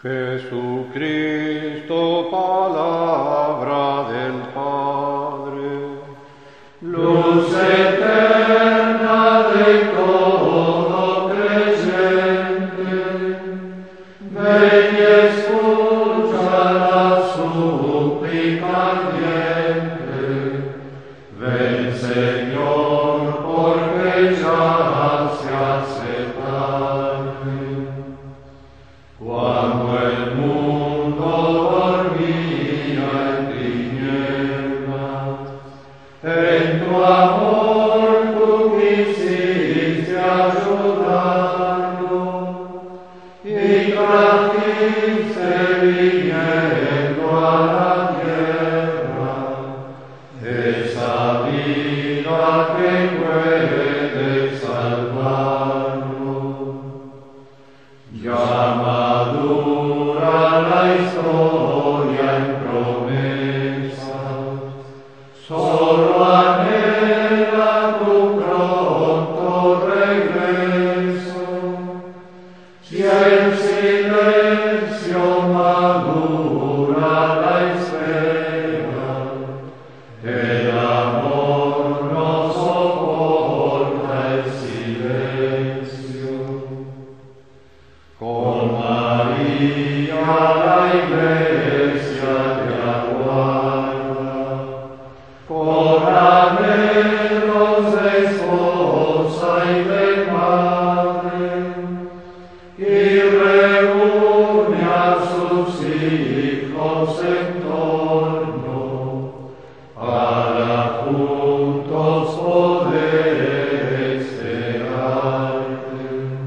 Jesucristo, palabra del Padre, luz eterna de todo creyente, ven y escucha la súplica ardiente. Ven, Señor, porque ya se hace tarde. Cuando el mundo dormía en tinieblas, en tu amor tú quisiste ayudarlo y trajiste viniendo a la tierra esa vida que puede salvarlo. Ya madura la historia en promesas, solo anhela tu pronto regreso. Si en silencio madura la espera, el amor no soporta el silencio. Con María la Iglesia te aguarda, con anhelos de esposa y de madre, y reúne a sus hijos en torno, para juntos poder esperarte.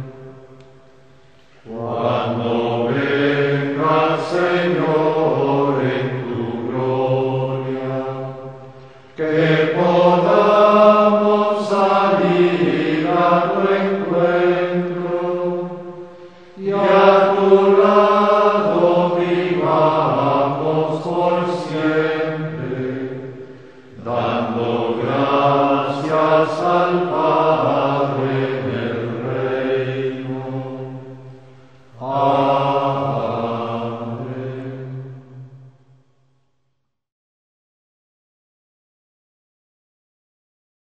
Cuando vengas, Señor, en tu gloria, que podamos salir a tu encuentro y a tu lado vivamos por siempre, dando gracias al Padre del reino.